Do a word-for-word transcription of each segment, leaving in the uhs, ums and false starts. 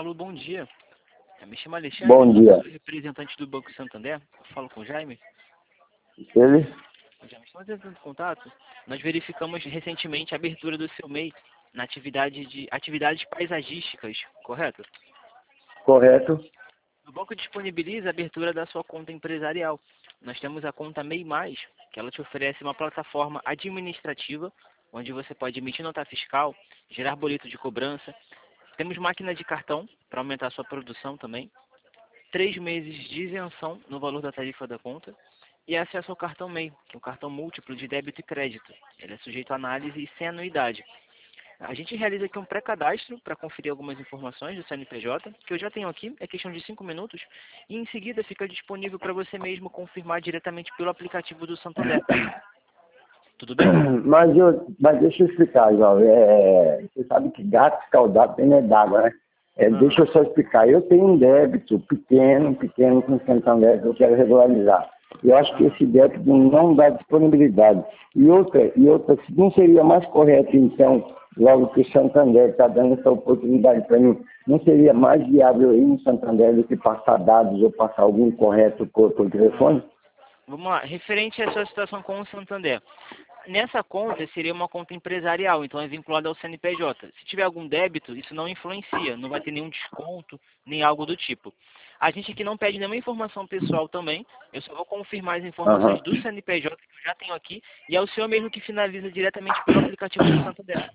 Alô, bom dia. Eu me chamo Alexandre, Bom dia. sou representante do Banco Santander. Eu falo com o Jaime. Ele? Jaime, estamos entrando em contato. Nós verificamos recentemente a abertura do seu M E I na atividade de atividades paisagísticas, correto? Correto. O banco disponibiliza a abertura da sua conta empresarial. Nós temos a conta M E I Mais, que ela te oferece uma plataforma administrativa, onde você pode emitir nota fiscal, gerar boleto de cobrança. Temos máquina de cartão para aumentar a sua produção também. Três meses de isenção no valor da tarifa da conta. E acesso ao cartão M E I, que é um cartão múltiplo de débito e crédito. Ele é sujeito a análise e sem anuidade. A gente realiza aqui um pré-cadastro para conferir algumas informações do C N P J, que eu já tenho aqui, é questão de cinco minutos, e em seguida fica disponível para você mesmo confirmar diretamente pelo aplicativo do Santander. Tudo bem? Mas, eu, mas deixa eu explicar, João. É, você sabe que gato escaldado tem medo d'água, né? É, Uhum. Deixa eu só explicar. Eu tenho um débito pequeno, pequeno com o Santander que eu quero regularizar. Eu acho que esse débito não dá disponibilidade. E outra, e outra, não seria mais correto, então, logo que o Santander está dando essa oportunidade para mim, não seria mais viável ir no Santander do que passar dados ou passar algum correto por, por telefone? Uhum. Vamos lá, referente à sua situação com o Santander. Nessa conta seria uma conta empresarial, então é vinculada ao C N P J. Se tiver algum débito, isso não influencia, não vai ter nenhum desconto, nem algo do tipo. A gente aqui não pede nenhuma informação pessoal também, eu só vou confirmar as informações Aham. do C N P J que eu já tenho aqui, e é o senhor mesmo que finaliza diretamente pelo aplicativo do Santander.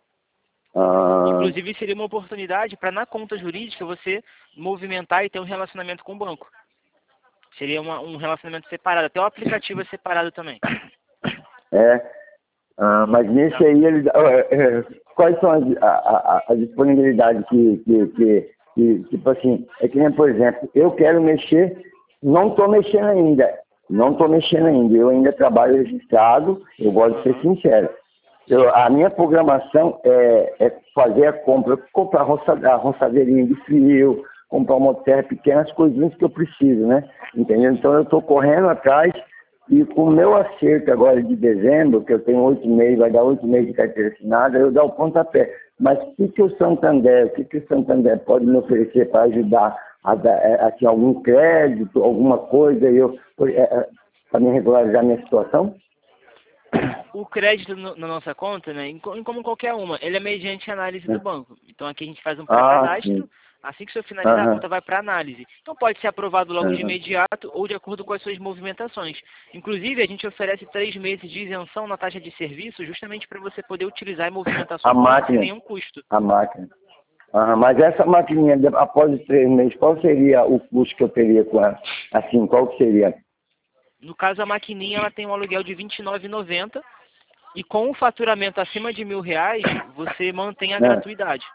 Ah, Inclusive seria uma oportunidade para na conta jurídica você movimentar e ter um relacionamento com o banco. Seria uma, um relacionamento separado, até o aplicativo é separado também. é. Ah, mas nesse Tá. aí, ele, é, é, quais são as, a, a, a disponibilidade que, que, que, que, tipo assim, é que nem, por exemplo, eu quero mexer, não estou mexendo ainda, não estou mexendo ainda, eu ainda trabalho registrado, eu gosto de ser Uhum. sincero. Eu, a minha programação é, é fazer a compra, comprar a, roça, a roçadeirinha de fio, comprar uma terra pequena, as coisinhas que eu preciso, né? Entendeu? Então eu estou correndo atrás e com o meu acerto agora de dezembro, que eu tenho oito meses, vai dar oito meses de carteira assinada, eu dar o pontapé. Mas o que, que o Santander, o que, que o Santander pode me oferecer para ajudar a dar assim, algum crédito, alguma coisa, eu, para me regularizar a minha situação? O crédito no, na nossa conta, né, em, co- em como qualquer uma, ele é mediante análise do banco. Então aqui a gente faz um Ah, sim. pré-cadastro, assim que o senhor finalizar a Aham. conta vai para análise. Então pode ser aprovado logo de Aham. imediato ou de acordo com as suas movimentações. Inclusive a gente oferece três meses de isenção na taxa de serviço justamente para você poder utilizar e movimentar a A sua conta sem máquina, nenhum custo. a máquina. Aham, mas essa maquininha, de- após os três meses, qual seria o custo que eu teria com ela? Assim, qual que seria? No caso a maquininha ela tem um aluguel de vinte e nove reais e noventa centavos e com o faturamento acima de mil reais você mantém a Né? gratuidade.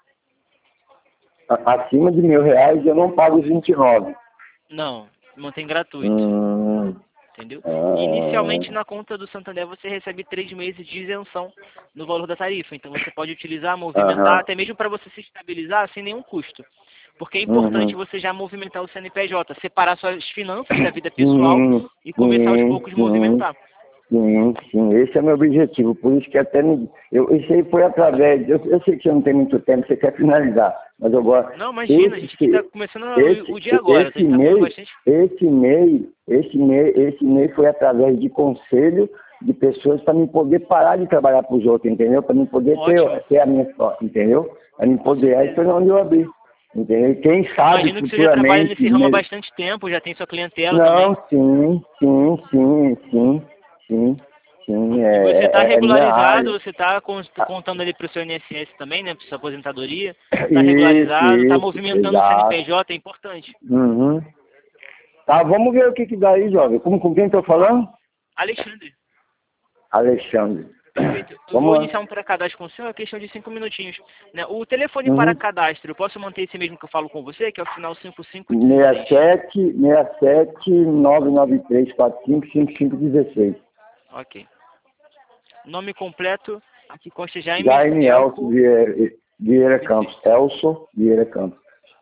A- Acima de mil reais eu não pago os vinte e nove. Não, mantém gratuito. Hum, Entendeu? E inicialmente ah, na conta do Santander você recebe três meses de isenção no valor da tarifa. Então você pode utilizar, movimentar, aham, até mesmo para você se estabilizar sem nenhum custo. Porque é importante uhum. você já movimentar o C N P J, separar suas finanças da vida pessoal Sim, e começar aos sim, poucos sim. movimentar. Sim, sim, esse é o meu objetivo, por isso que até me, eu, isso aí foi através, eu, eu sei que você não tem muito tempo, você quer finalizar, mas eu gosto, Não, imagina, a esse, gente aqui está começando o, esse, o dia agora, a esse gente está falando mês, bastante. esse mês, esse mês, esse mês foi através de conselho de pessoas para me poder parar de trabalhar para os outros, entendeu? Para me poder Ótimo, ter, ter a minha sorte, entendeu? Para me com poder, aí certeza. foi onde eu abri, entendeu? E quem sabe Imagino que você já trabalha futuramente, nesse ramo há me- bastante tempo, já tem sua clientela também. não, sim, sim, sim, sim, sim. Sim, E é, você está é, é minha regularizado, área. você está Ah, contando ali para o seu I N S S também, né, para sua aposentadoria, está Isso, regularizado, está isso, movimentando o exato. C N P J, é importante. Uhum. Tá, vamos ver o que que dá aí, jovem. Como, com quem estou falando? Alexandre, Alexandre. perfeito. Eu vou Vamos lá. iniciar um pré-cadastro com o senhor, é questão de cinco minutinhos. Né? O telefone para Uhum. cadastro, eu posso manter esse mesmo que eu falo com você, que é o final cinco cinco um seis. seis sete, seis sete, nove nove três, quatro cinco, cinco cinco um seis. Ok. Nome completo, aqui consta Jaime Jaime Elcio Elco. Vieira, Vieira Campos. Perfeito. Elcio Vieira Campos.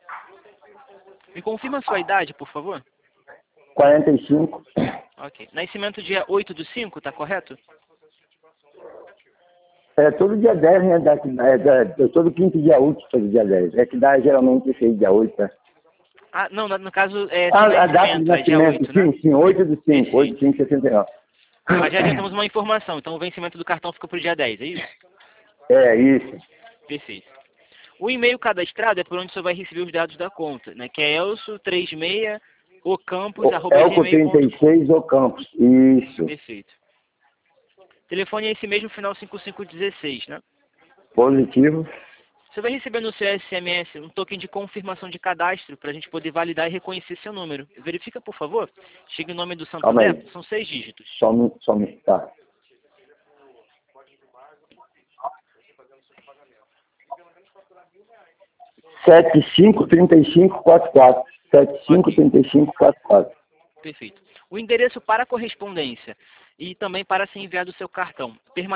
Me confirma a sua idade, por favor? quarenta e cinco. Ok. Nascimento dia oito do cinco, tá correto? É todo dia dez, né? Da, é, da, é todo quinto dia útil, todo dia dez. É que dá geralmente esse dia oito, né? Ah, não, no caso é Ah, sem a data de vencimento, é dia nascimento, oito, sim, né? sim, oito de cinco, oito de Perfeito. cinco, sessenta e nove. Mas já adiantamos uma informação, então o vencimento do cartão fica para o dia dez, é isso? É, isso. Perfeito. O e-mail cadastrado é por onde você vai receber os dados da conta, né? Que é elso trinta e seis ocampos arroba Elco gmail trinta ponto e com. seis, o Campos. Isso. Perfeito. Telefone é esse mesmo, final cinco cinco um seis, né? Positivo. Você vai receber no seu S M S um token de confirmação de cadastro para a gente poder validar e reconhecer seu número. Verifica, por favor. Chega o nome do Calma Santander, aí. são seis dígitos. Só um, só um, tá. sete cinco três cinco quatro quatro. sete cinco Ok, três cinco quatro quatro. perfeito. O endereço para correspondência e também para ser enviado o seu cartão.